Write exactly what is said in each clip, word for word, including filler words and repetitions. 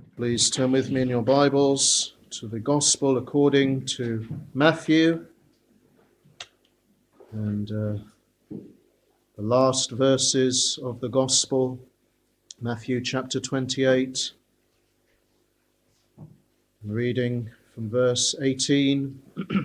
Please turn with me in your Bibles to the Gospel according to Matthew, and uh, the last verses of the Gospel, Matthew chapter twenty-eight, reading from verse eighteen.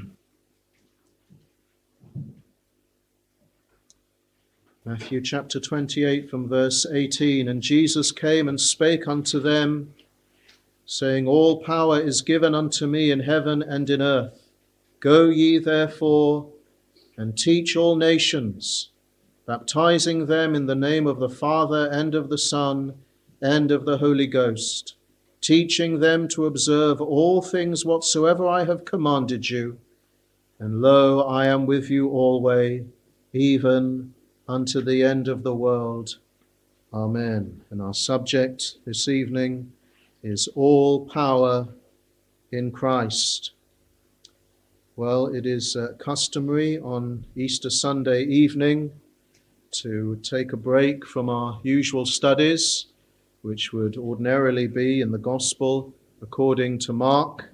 Matthew chapter twenty-eight from verse eighteen. And Jesus came and spake unto them, saying, All power is given unto me in heaven and in earth. Go ye therefore and teach all nations, baptizing them in the name of the Father and of the Son and of the Holy Ghost, teaching them to observe all things whatsoever I have commanded you. And lo, I am with you always, even unto the end of the world. Amen. And our subject this evening is all power in Christ. Well, it is uh, customary on Easter Sunday evening to take a break from our usual studies, which would ordinarily be in the Gospel according to Mark,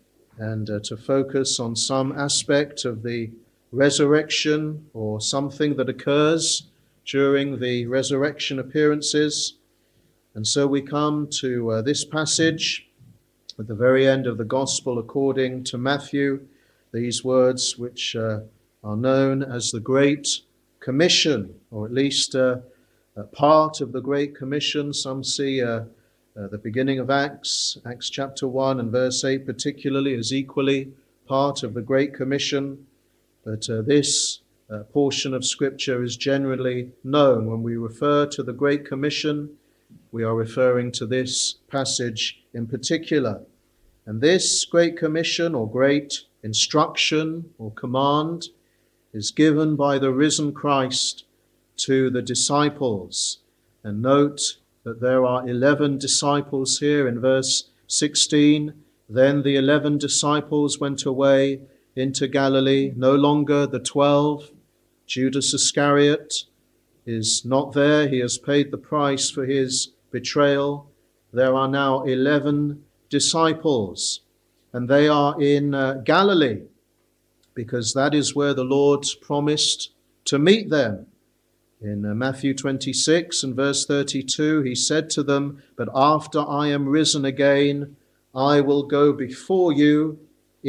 and uh, to focus on some aspect of the resurrection or something that occurs during the resurrection appearances. And so we come to uh, this passage at the very end of the Gospel according to Matthew, these words which uh, are known as the Great Commission, or at least uh, a part of the Great Commission. Some see uh, uh, the beginning of Acts, Acts chapter one and verse eight particularly, as equally part of the Great Commission. But uh, this uh, portion of Scripture is generally known. When we refer to the Great Commission, we are referring to this passage in particular. And this Great Commission, or great instruction or command, is given by the risen Christ to the disciples. And note that there are eleven disciples here in verse sixteen. Then the eleven disciples went away into Galilee, no longer the twelve. Judas Iscariot is not there. He has paid the price for his betrayal. There are now eleven disciples, and they are in uh, Galilee, because that is where the Lord promised to meet them. In uh, Matthew twenty-six and verse thirty-two, he said to them, But after I am risen again, I will go before you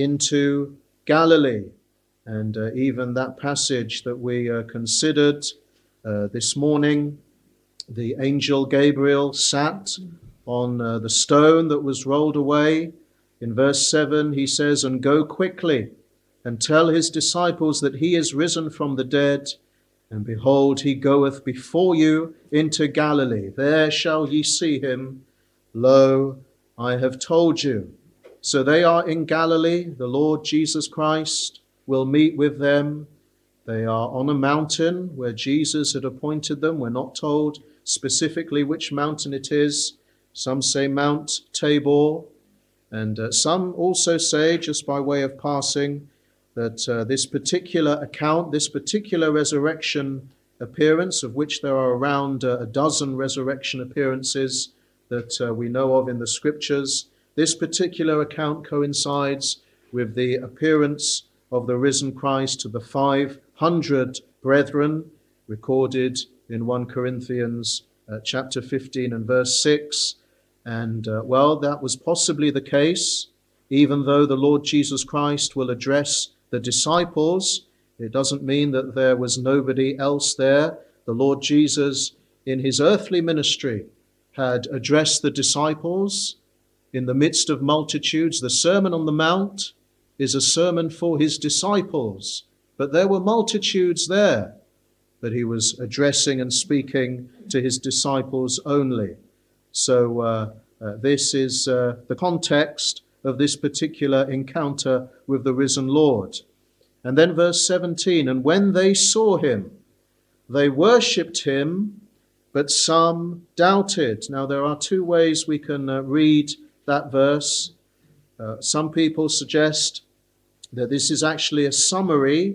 into Galilee. And uh, even that passage that we uh, considered uh, this morning, the angel Gabriel sat on uh, the stone that was rolled away. In verse seven, he says, And go quickly and tell his disciples that he is risen from the dead, and behold, he goeth before you into Galilee. There shall ye see him. Lo, I have told you. So they are in Galilee. The Lord Jesus Christ will meet with them. They are on a mountain where Jesus had appointed them. We're not told specifically which mountain it is. Some say Mount Tabor. And uh, some also say, just by way of passing, that uh, this particular account, this particular resurrection appearance, of which there are around uh, a dozen resurrection appearances that uh, we know of in the Scriptures, this particular account coincides with the appearance of the risen Christ to the five hundred brethren, recorded in First Corinthians uh, chapter fifteen and verse six. And, uh, well, that was possibly the case, even though the Lord Jesus Christ will address the disciples. It doesn't mean that there was nobody else there. The Lord Jesus, in his earthly ministry, had addressed the disciples in the midst of multitudes. The Sermon on the Mount is a sermon for his disciples, but there were multitudes there, but he was addressing and speaking to his disciples only. So uh, uh, this is uh, the context of this particular encounter with the risen Lord. And then verse seventeen, And when they saw him, they worshipped him, but some doubted. Now there are two ways we can uh, read that verse. Uh, some people suggest that this is actually a summary,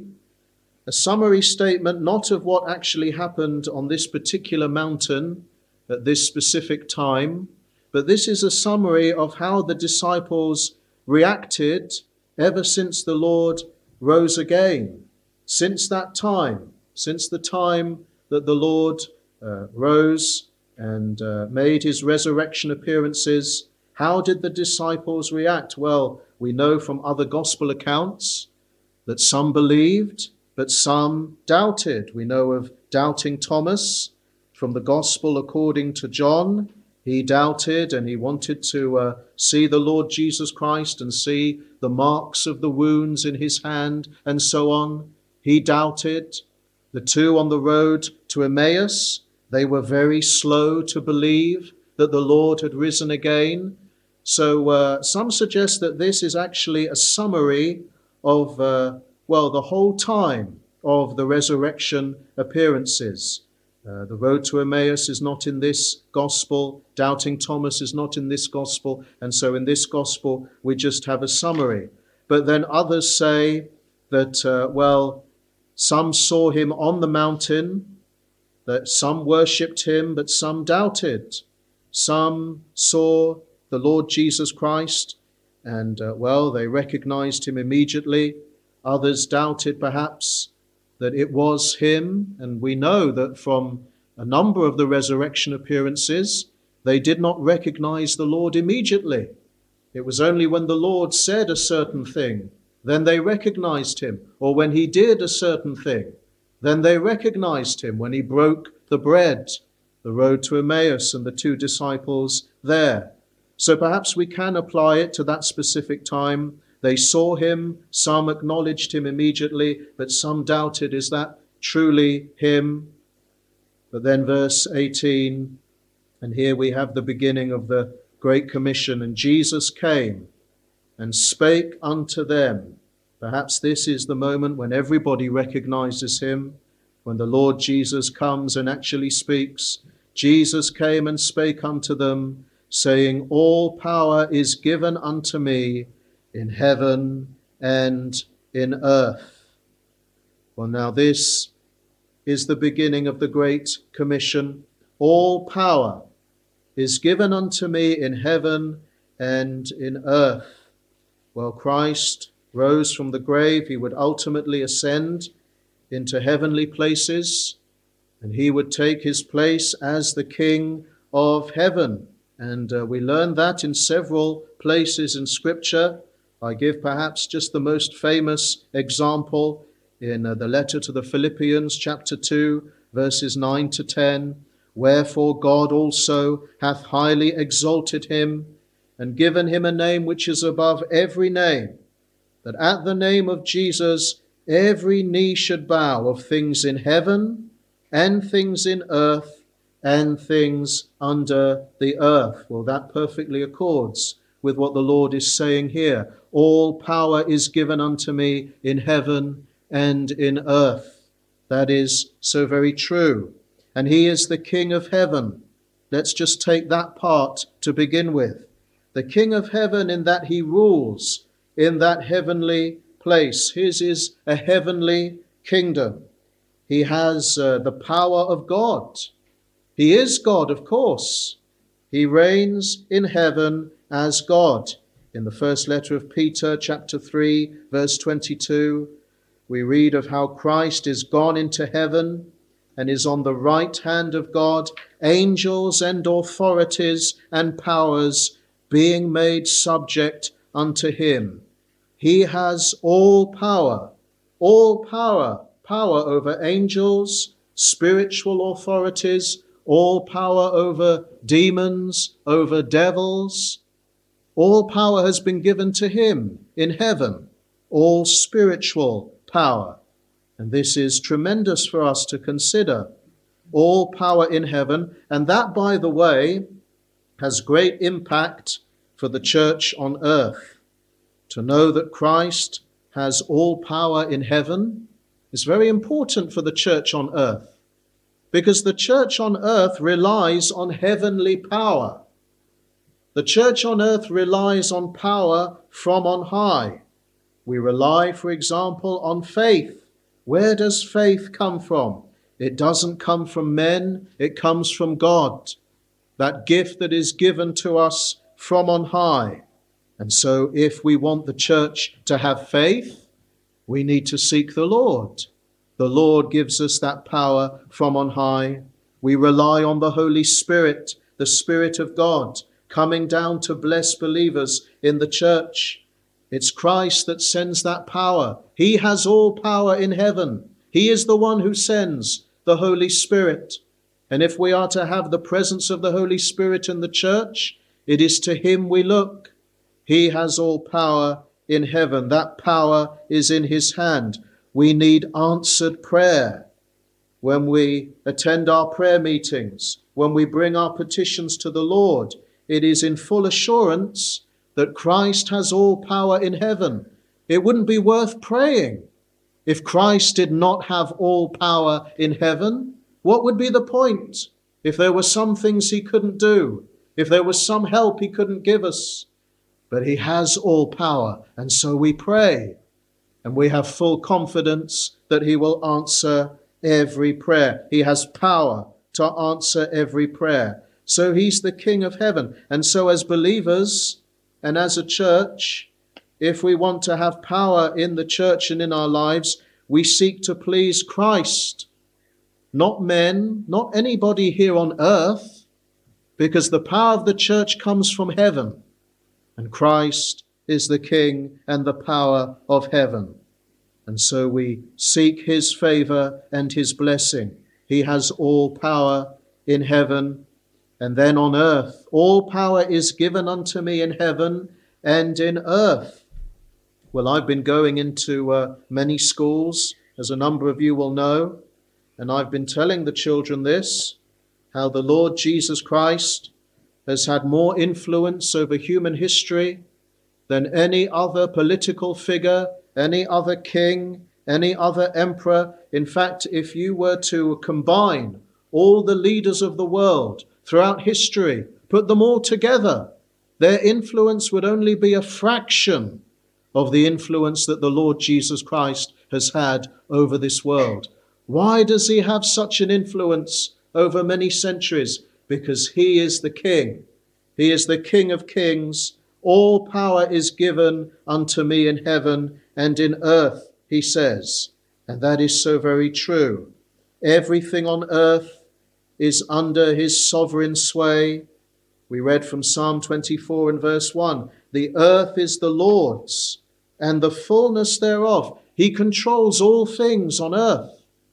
a summary statement, not of what actually happened on this particular mountain at this specific time, but this is a summary of how the disciples reacted ever since the Lord rose again. Since that time, since the time that the Lord uh, rose and uh, made his resurrection appearances, how did the disciples react? Well, we know from other gospel accounts that some believed, but some doubted. We know of doubting Thomas from the gospel according to John. He doubted and he wanted to uh, see the Lord Jesus Christ and see the marks of the wounds in his hand and so on. He doubted. The two on the road to Emmaus, they were very slow to believe that the Lord had risen again. So uh, some suggest that this is actually a summary of, uh, well, the whole time of the resurrection appearances. Uh, the road to Emmaus is not in this gospel. Doubting Thomas is not in this gospel. And so in this gospel, we just have a summary. But then others say that, uh, well, some saw him on the mountain, that some worshipped him, but some doubted. Some saw the Lord Jesus Christ, and, uh, well, they recognized him immediately. Others doubted perhaps that it was him, and we know that from a number of the resurrection appearances, they did not recognize the Lord immediately. It was only when the Lord said a certain thing, then they recognized him, or when he did a certain thing, then they recognized him, when he broke the bread, the road to Emmaus and the two disciples there. So perhaps we can apply it to that specific time. They saw him, some acknowledged him immediately, but some doubted, is that truly him? But then verse eighteen, and here we have the beginning of the Great Commission. And Jesus came and spake unto them. Perhaps this is the moment when everybody recognizes him, when the Lord Jesus comes and actually speaks. Jesus came and spake unto them, saying, all power is given unto me in heaven and in earth. Well, now this is the beginning of the Great Commission. All power is given unto me in heaven and in earth. Well, Christ rose from the grave. He would ultimately ascend into heavenly places, and he would take his place as the King of heaven. And uh, we learn that in several places in Scripture. I give perhaps just the most famous example in uh, the letter to the Philippians, chapter two, verses nine to ten. Wherefore God also hath highly exalted him, and given him a name which is above every name, that at the name of Jesus every knee should bow, of things in heaven and things in earth and things under the earth. Well, that perfectly accords with what the Lord is saying here. All power is given unto me in heaven and in earth. That is so very true. And he is the King of heaven. Let's just take that part to begin with. The King of heaven, in that he rules in that heavenly place. His is a heavenly kingdom. He has uh, the power of God. He is God, of course. He reigns in heaven as God. In the first letter of Peter, chapter three, verse twenty-two, we read of how Christ is gone into heaven and is on the right hand of God, angels and authorities and powers being made subject unto him. He has all power, all power, power over angels, spiritual authorities, all power over demons, over devils. All power has been given to him in heaven, all spiritual power. And this is tremendous for us to consider. All power in heaven. And that, by the way, has great impact for the church on earth. To know that Christ has all power in heaven is very important for the church on earth, because the church on earth relies on heavenly power. The church on earth relies on power from on high. We rely, for example, on faith. Where does faith come from? It doesn't come from men, it comes from God. that gift that is given to us from on high. And so if we want the church to have faith, we need to seek the Lord. The Lord gives us that power from on high. We rely on the Holy Spirit, the Spirit of God, coming down to bless believers in the church. It's Christ that sends that power. He has all power in heaven. He is the one who sends the Holy Spirit. And if we are to have the presence of the Holy Spirit in the church, it is to him we look. He has all power in heaven. That power is in his hand. We need answered prayer. When we attend our prayer meetings, when we bring our petitions to the Lord, it is in full assurance that Christ has all power in heaven. It wouldn't be worth praying if Christ did not have all power in heaven. What would be the point if there were some things he couldn't do, if there was some help he couldn't give us? But he has all power, and so we pray, and we have full confidence that he will answer every prayer. He has power to answer every prayer. So he's the King of heaven. And so as believers and as a church, if we want to have power in the church and in our lives, we seek to please Christ, not men, not anybody here on earth, because the power of the church comes from heaven, and Christ is the King and the power of heaven. And so we seek his favor and his blessing. He has all power in heaven and then on earth. All power is given unto me in heaven and in earth. Well, I've been going into uh, many schools, as a number of you will know, and I've been telling the children this, how the Lord Jesus Christ has had more influence over human history than any other political figure, any other king, any other emperor. In fact, if you were to combine all the leaders of the world throughout history, put them all together, their influence would only be a fraction of the influence that the Lord Jesus Christ has had over this world. Why does he have such an influence over many centuries? Because he is the King. He is the King of kings. All power is given unto me in heaven and in earth, he says. And that is so very true. Everything on earth is under his sovereign sway. We read from Psalm twenty-four and verse one, the earth is the Lord's and the fullness thereof. He controls all things on earth.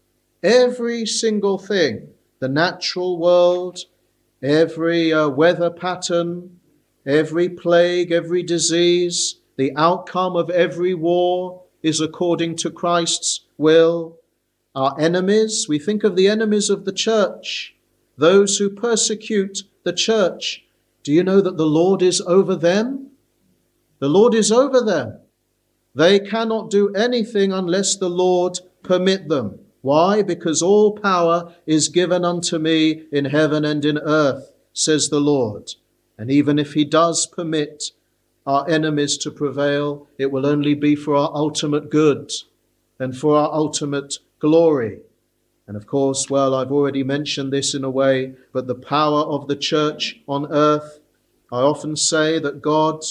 Every single thing, the natural world, every uh, weather pattern, every plague, every disease, the outcome of every war is according to Christ's will. Our enemies, we think of the enemies of the church, those who persecute the church. Do you know that the Lord is over them? The Lord is over them. They cannot do anything unless the Lord permit them. Why? Because all power is given unto me in heaven and in earth, says the Lord. And even if he does permit our enemies to prevail, it will only be for our ultimate good and for our ultimate glory. And of course, well, I've already mentioned this in a way, but the power of the church on earth, I often say that God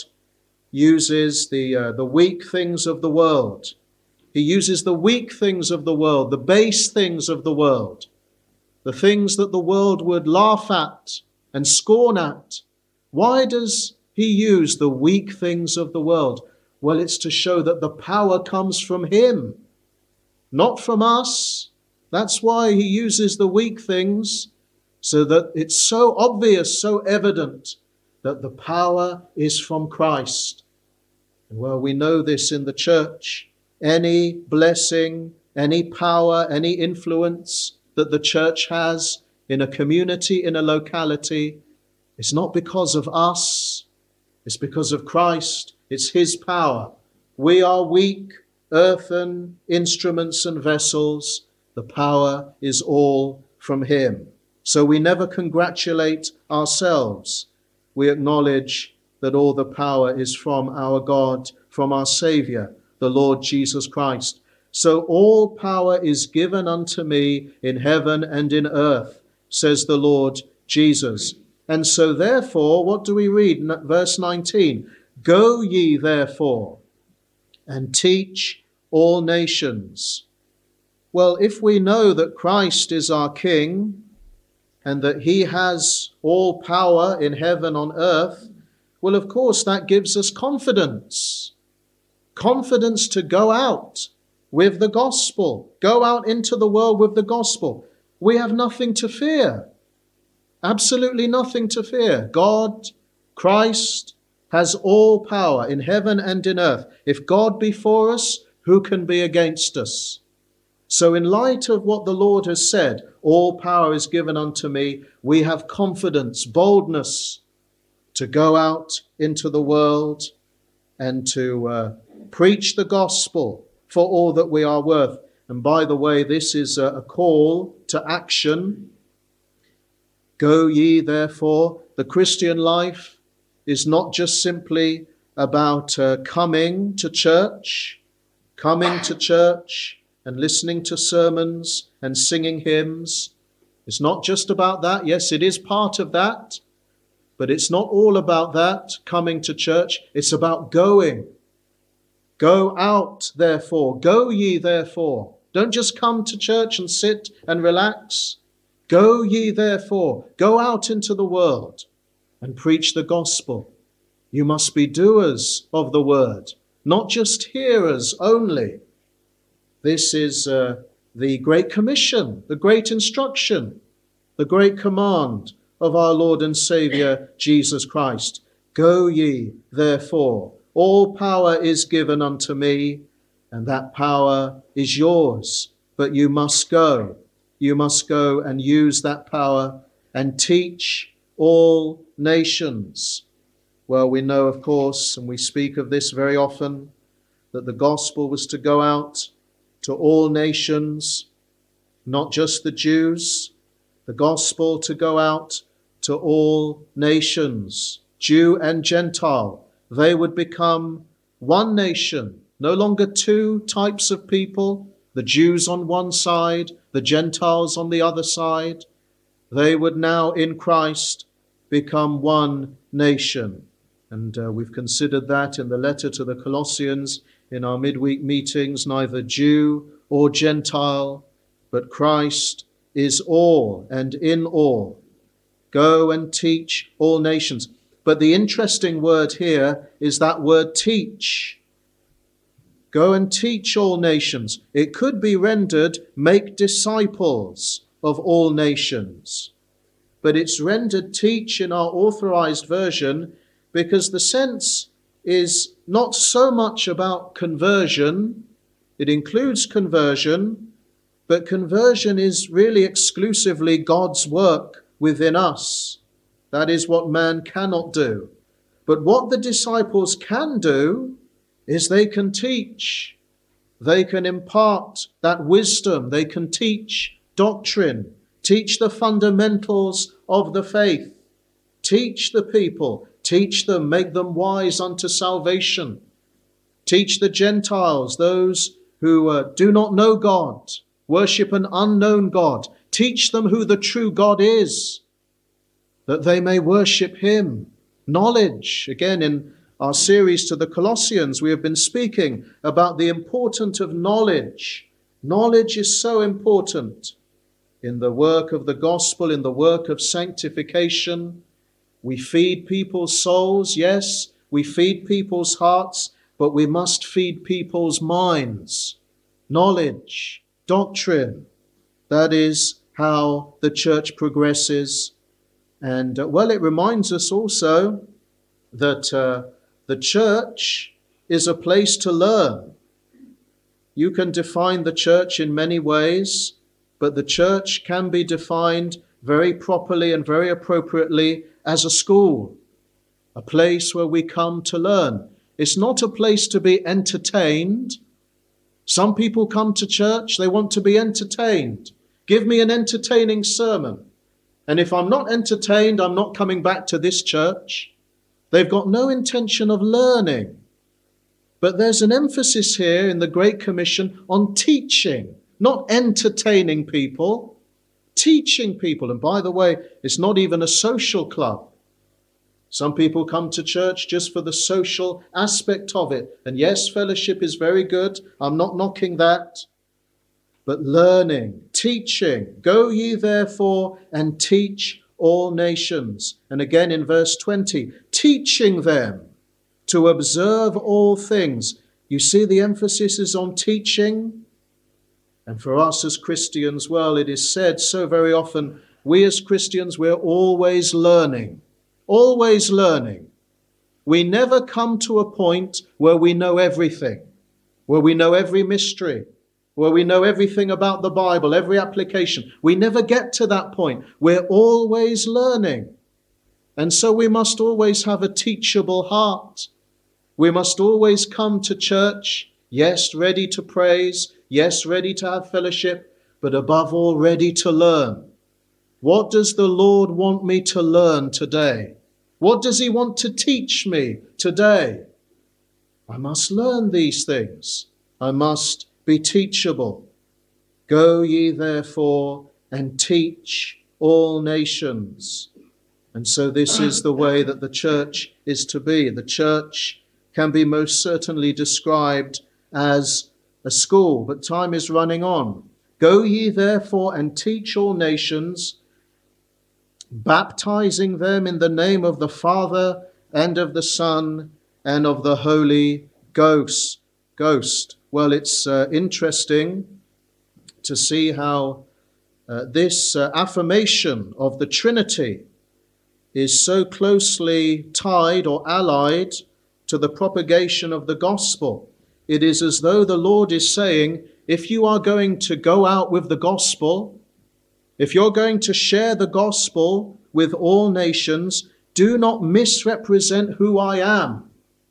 uses the, uh, the weak things of the world. He uses the weak things of the world, the base things of the world, the things that the world would laugh at and scorn at. Why does he use the weak things of the world? Well, it's to show that the power comes from him, not from us. That's why he uses the weak things, so that it's so obvious, so evident that the power is from Christ. And well, we know this in the church. Any blessing, any power, any influence that the church has in a community, in a locality, it's not because of us. It's because of Christ. It's his power. We are weak, earthen instruments and vessels. The power is all from him. So we never congratulate ourselves. We acknowledge that all the power is from our God, from our Savior, the Lord Jesus Christ. So all power is given unto me in heaven and in earth, says the Lord Jesus. And so therefore, what do we read? Verse nineteen, go ye therefore and teach all nations. Well, if we know that Christ is our King and that he has all power in heaven on earth, well, of course, that gives us confidence. Confidence to go out with the gospel. Go out into the world with the gospel. We have nothing to fear. Absolutely nothing to fear. God, Christ, has all power in heaven and in earth. If God be for us, who can be against us? So in light of what the Lord has said, all power is given unto me, we have confidence, boldness to go out into the world and to uh, preach the gospel for all that we are worth. And by the way, this is a, a call to action. Go ye, therefore. The Christian life is not just simply about uh, coming to church, coming to church and listening to sermons and singing hymns. It's not just about that. Yes, it is part of that, but it's not all about that, coming to church. It's about going. Go out, therefore. Go ye, therefore. Don't just come to church and sit and relax. Go ye, therefore. Go out into the world and preach the gospel. You must be doers of the word, not just hearers only. This is uh, the Great Commission, the great instruction, the great command of our Lord and Saviour, Jesus Christ. Go ye, therefore. All power is given unto me, and that power is yours. But you must go. You must go and use that power and teach all nations. Well, we know, of course, and we speak of this very often, that the gospel was to go out to all nations, not just the Jews. The gospel to go out to all nations, Jew and Gentile. They would become one nation, no longer two types of people, the Jews on one side, the Gentiles on the other side. They would now in Christ become one nation. And uh, we've considered that in the letter to the Colossians in our midweek meetings, neither Jew or Gentile, but Christ is all and in all. Go and teach all nations. But the interesting word here is that word teach. Go and teach all nations. It could be rendered make disciples of all nations. But it's rendered teach in our authorized version because the sense is not so much about conversion. It includes conversion, but conversion is really exclusively God's work within us. That is what man cannot do. But what the disciples can do is they can teach. They can impart that wisdom. They can teach doctrine, teach the fundamentals of the faith, teach the people, teach them, make them wise unto salvation. Teach the Gentiles, those who uh, do not know God, worship an unknown God. Teach them who the true God is, that they may worship him. Knowledge. Again, in our series to the Colossians, we have been speaking about the importance of knowledge. Knowledge is so important in the work of the gospel, in the work of sanctification. We feed people's souls, yes, we feed people's hearts, but we must feed people's minds. Knowledge, doctrine, that is how the church progresses. And, uh, well, it reminds us also that uh, the church is a place to learn. You can define the church in many ways, but the church can be defined very properly and very appropriately as a school, a place where we come to learn. It's not a place to be entertained. Some people come to church, they want to be entertained. Give me an entertaining sermon. And if I'm not entertained, I'm not coming back to this church. They've got no intention of learning. But there's an emphasis here in the Great Commission on teaching, not entertaining people, teaching people. And by the way, it's not even a social club. Some people come to church just for the social aspect of it. And yes, fellowship is very good. I'm not knocking that. But learning, teaching, go ye therefore and teach all nations. And again in verse twenty, teaching them to observe all things. You see, the emphasis is on teaching. And for us as Christians, well, it is said so very often, we as Christians, we're always learning, always learning. We never come to a point where we know everything, where we know every mystery, where we know everything about the Bible, every application. We never get to that point. We're always learning. And so we must always have a teachable heart. We must always come to church, yes, ready to praise, yes, ready to have fellowship, but above all, ready to learn. What does the Lord want me to learn today? What does he want to teach me today? I must learn these things. I must be teachable. Go ye therefore and teach all nations. And so this is the way that the church is to be. The church can be most certainly described as a school, but time is running on. Go ye therefore and teach all nations, baptizing them in the name of the Father and of the Son and of the Holy Ghost. Ghost. Well, it's uh, interesting to see how uh, this uh, affirmation of the Trinity is so closely tied or allied to the propagation of the gospel. It is as though the Lord is saying, if you are going to go out with the gospel, if you're going to share the gospel with all nations, do not misrepresent who I am.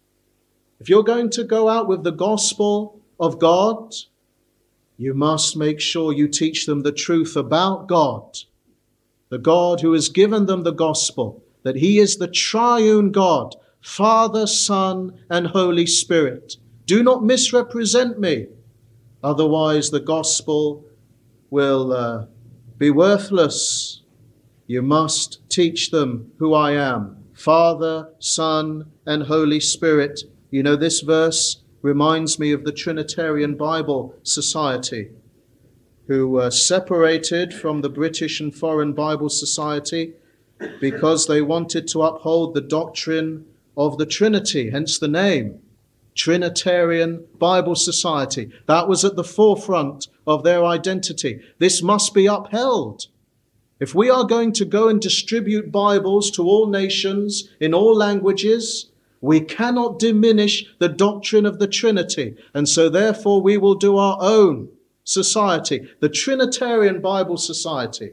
If you're going to go out with the gospel of God, you must make sure you teach them the truth about God, the God who has given them the gospel, that he is the triune God, Father, Son, and Holy Spirit. Do not misrepresent me. Otherwise, the gospel will uh, be worthless. You must teach them who I am, Father, Son, and Holy Spirit. You know, this verse reminds me of the Trinitarian Bible Society, who were separated from the British and Foreign Bible Society because they wanted to uphold the doctrine of the Trinity, hence the name, Trinitarian Bible Society. That was at the forefront of their identity. This must be upheld. If we are going to go and distribute Bibles to all nations in all languages, we cannot diminish the doctrine of the Trinity. And so therefore we will do our own society, the Trinitarian Bible Society.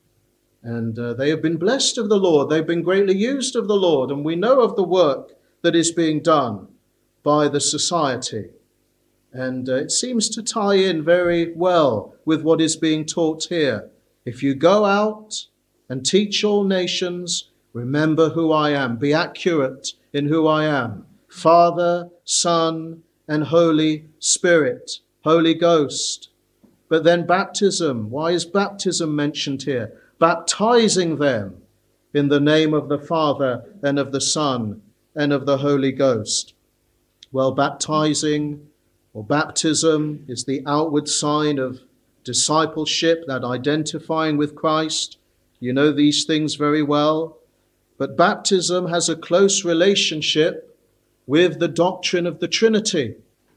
And uh, they have been blessed of the Lord. They've been greatly used of the Lord. And we know of the work that is being done by the society. And uh, it seems to tie in very well with what is being taught here. If you go out and teach all nations, remember who I am. Be accurate in who I am. Father, Son, and Holy Spirit, Holy Ghost. But then baptism. Why is baptism mentioned here? Baptizing them in the name of the Father and of the Son and of the Holy Ghost. Well, baptizing or baptism is the outward sign of discipleship, that identifying with Christ. You know these things very well. But baptism has a close relationship with the doctrine of the Trinity.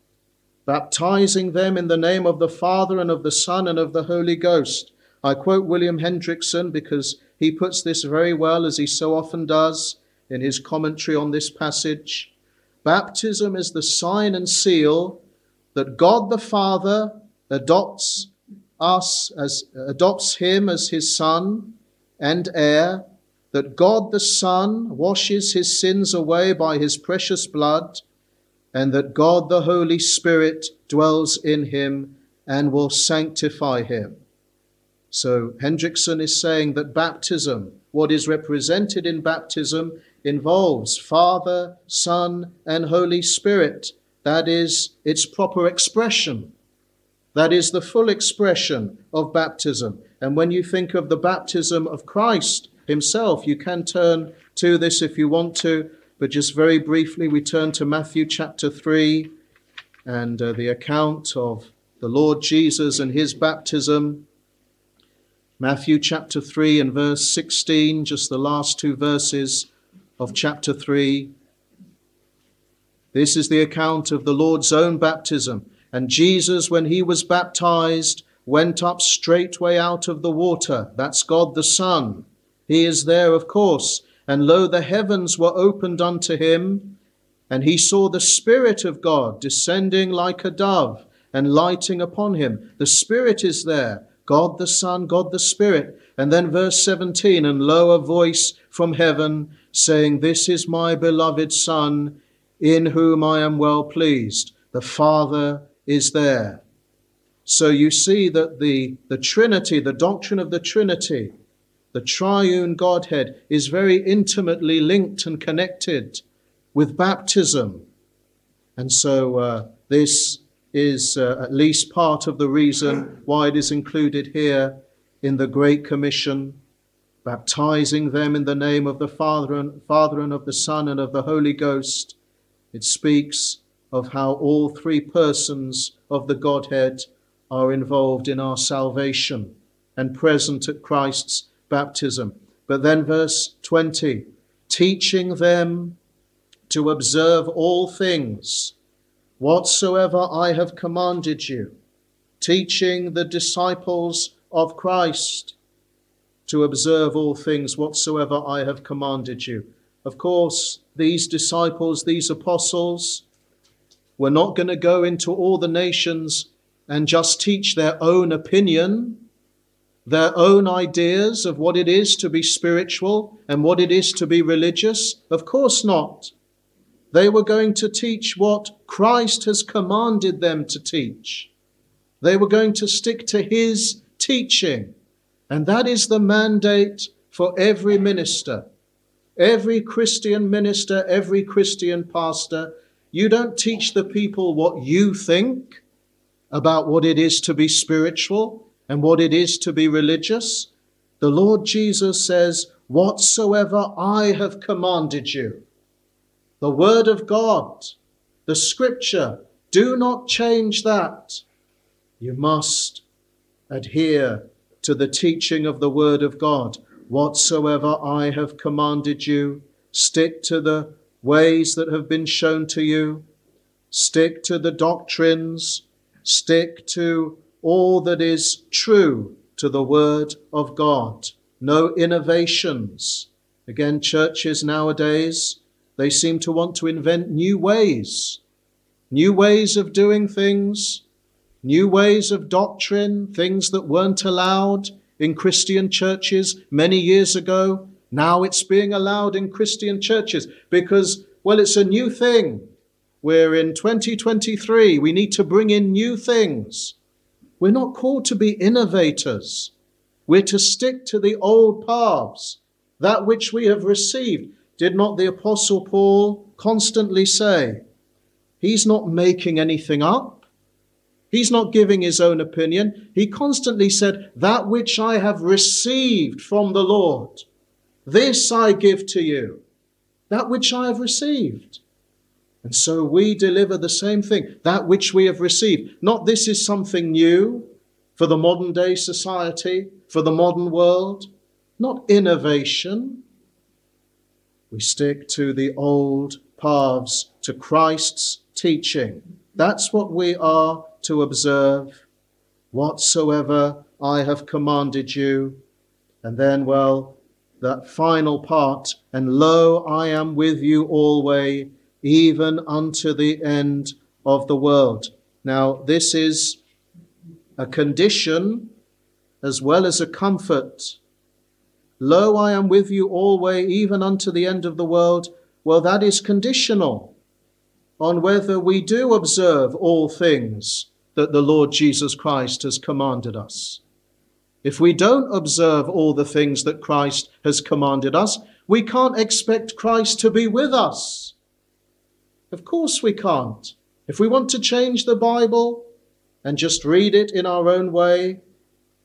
Baptizing them in the name of the Father and of the Son and of the Holy Ghost. I quote William Hendrickson because he puts this very well, as he so often does in his commentary on this passage. Baptism is the sign and seal that God the Father adopts us as adopts him as his son and heir, that God the Son washes his sins away by his precious blood, and that God the Holy Spirit dwells in him and will sanctify him. So Hendrickson is saying that baptism, what is represented in baptism, involves Father, Son, and Holy Spirit. That is its proper expression. That is the full expression of baptism. And when you think of the baptism of Christ himself, you can turn to this if you want to, but just very briefly, we turn to Matthew chapter three and uh, the account of the Lord Jesus and his baptism. Matthew chapter three and verse sixteen, just the last two verses of chapter three. This is the account of the Lord's own baptism. And Jesus, when he was baptized, went up straightway out of the water. That's God the Son. He is there, of course. And lo, the heavens were opened unto him, and he saw the Spirit of God descending like a dove and lighting upon him. The Spirit is there, God the Son, God the Spirit. And then verse seventeen, and lo, a voice from heaven saying, This is my beloved Son, in whom I am well pleased. The Father is there. So you see that the, the Trinity, the doctrine of the Trinity, the triune Godhead, is very intimately linked and connected with baptism. And so uh, this is uh, at least part of the reason why it is included here in the Great Commission, baptizing them in the name of the Father and, Father and of the Son and of the Holy Ghost. It speaks of how all three persons of the Godhead are involved in our salvation and present at Christ's baptism. But then verse twenty, teaching them to observe all things whatsoever I have commanded you, teaching the disciples of Christ to observe all things whatsoever I have commanded you. Of course, these disciples, these apostles, were not going to go into all the nations and just teach their own opinion, their own ideas of what it is to be spiritual and what it is to be religious. Of course not. They were going to teach what Christ has commanded them to teach. They were going to stick to his teaching. And that is the mandate for every minister, every Christian minister, every Christian pastor. You don't teach the people what you think about what it is to be spiritual and what it is to be religious. The Lord Jesus says, whatsoever I have commanded you. The word of God, the scripture, do not change that. You must adhere to the teaching of the word of God. Whatsoever I have commanded you, stick to the ways that have been shown to you. Stick to the doctrines. Stick to all that is true to the word of God. No innovations. Again, churches nowadays, they seem to want to invent new ways, new ways of doing things, new ways of doctrine, things that weren't allowed in Christian churches many years ago. Now it's being allowed in Christian churches because, well, it's a new thing. We're in twenty twenty-three. We need to bring in new things. We're not called to be innovators. We're to stick to the old paths, that which we have received. Did not the Apostle Paul constantly say, he's not making anything up. He's not giving his own opinion. He constantly said, that which I have received from the Lord, this I give to you, that which I have received. And so we deliver the same thing, that which we have received. Not this is something new for the modern day society, for the modern world, not innovation. We stick to the old paths, to Christ's teaching. That's what we are to observe. Whatsoever I have commanded you. And then, well, that final part, and lo, I am with you always, even unto the end of the world. Now, this is a condition as well as a comfort. Lo, I am with you always, even unto the end of the world. Well, that is conditional on whether we do observe all things that the Lord Jesus Christ has commanded us. If we don't observe all the things that Christ has commanded us, we can't expect Christ to be with us. Of course we can't. If we want to change the Bible and just read it in our own way,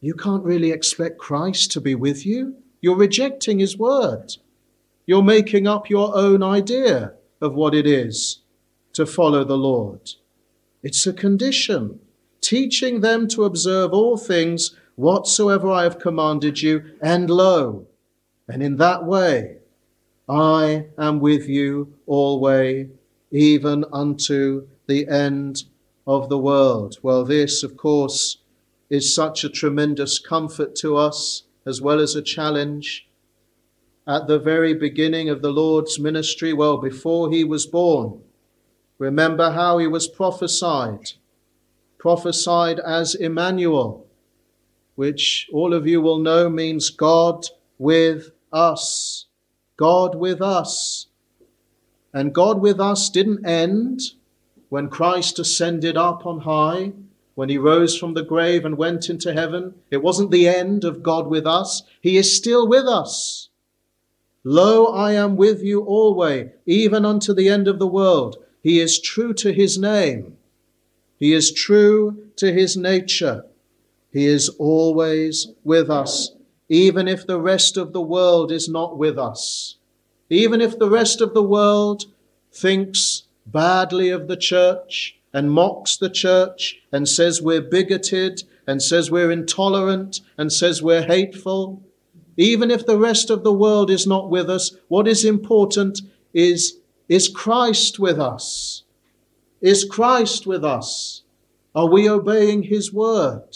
you can't really expect Christ to be with you. You're rejecting his word. You're making up your own idea of what it is to follow the Lord. It's a condition, teaching them to observe all things whatsoever I have commanded you, and lo, and in that way I am with you always, even unto the end of the world. Well, this, of course, is such a tremendous comfort to us, as well as a challenge. At the very beginning of the Lord's ministry, well, before he was born, remember how he was prophesied, prophesied as Emmanuel, which all of you will know means God with us. God with us. And God with us didn't end when Christ ascended up on high, when he rose from the grave and went into heaven. It wasn't the end of God with us. He is still with us. Lo, I am with you always, even unto the end of the world. He is true to his name. He is true to his nature. He is always with us, even if the rest of the world is not with us. Even if the rest of the world thinks badly of the church and mocks the church and says we're bigoted and says we're intolerant and says we're hateful. Even if the rest of the world is not with us, what is important is, is Christ with us? Is Christ with us? Are we obeying his word?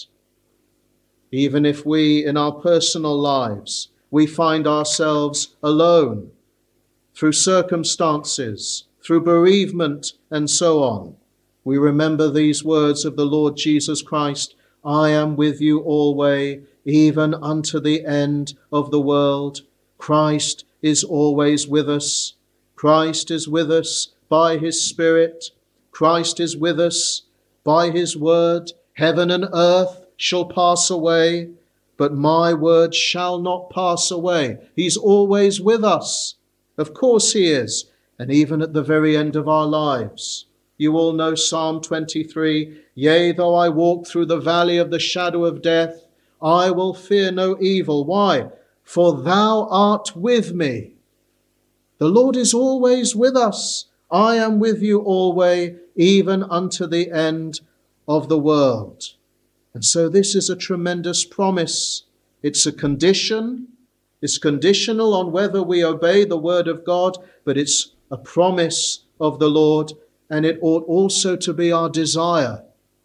Even if we, in our personal lives, we find ourselves alone through circumstances, through bereavement, and so on, we remember these words of the Lord Jesus Christ, I am with you always, even unto the end of the world. Christ is always with us. Christ is with us by his Spirit. Christ is with us by his word. Heaven and earth shall pass away, but my word shall not pass away. He's always with us. Of course he is. And even at the very end of our lives. You all know Psalm twenty-three, yea, though I walk through the valley of the shadow of death, I will fear no evil. Why? For thou art with me. The Lord is always with us. I am with you always, even unto the end of the world. And so this is a tremendous promise. It's a condition. It's conditional on whether we obey the word of God, but it's a promise of the Lord, and it ought also to be our desire.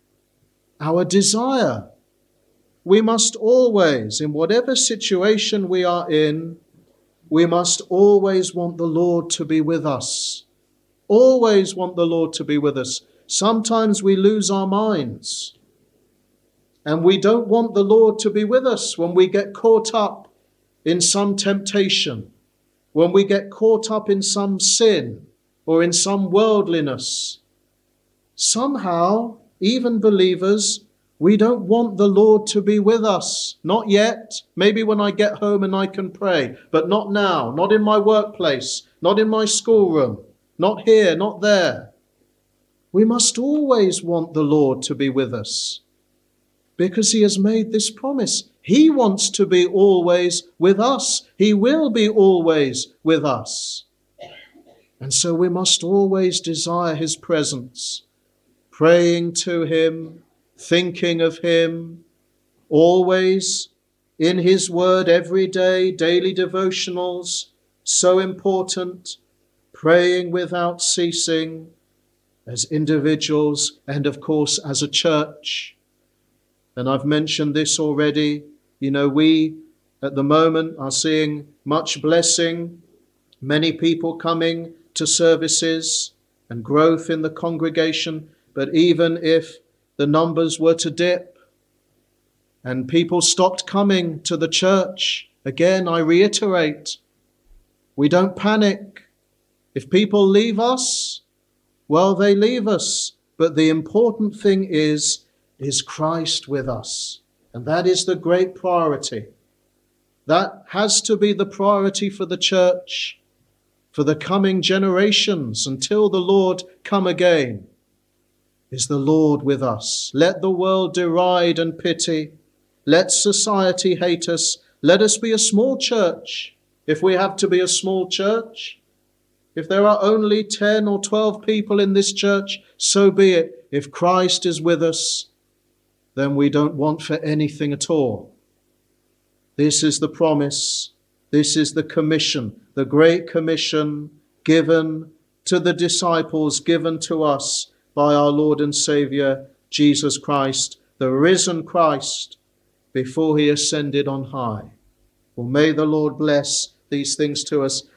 Our desire. We must always, in whatever situation we are in, we must always want the Lord to be with us. Always want the Lord to be with us. Sometimes we lose our minds, and we don't want the Lord to be with us when we get caught up in some temptation, when we get caught up in some sin or in some worldliness. Somehow, even believers, we don't want the Lord to be with us. Not yet. Maybe when I get home and I can pray, but not now, not in my workplace, not in my schoolroom, not here, not there. We must always want the Lord to be with us because he has made this promise. He wants to be always with us. He will be always with us. And so we must always desire his presence, praying to him, thinking of him, always in his word every day, daily devotionals, so important, praying without ceasing as individuals and of course as a church. And I've mentioned this already. You know, we at the moment are seeing much blessing, many people coming to services and growth in the congregation. But even if the numbers were to dip and people stopped coming to the church, again, I reiterate, we don't panic. If people leave us, well, they leave us. But the important thing is, is Christ with us? And that is the great priority. That has to be the priority for the church, for the coming generations until the Lord come again. Is the Lord with us? Let the world deride and pity, Let society hate us. Let us be a small church, if we have to be a small church. If there are only ten or twelve people in this church, so be it. If Christ is with us, then we don't want for anything at all. This is the promise. This is the commission, the great commission given to the disciples, given to us by our Lord and Saviour, Jesus Christ, the risen Christ, before he ascended on high. Well, may the Lord bless these things to us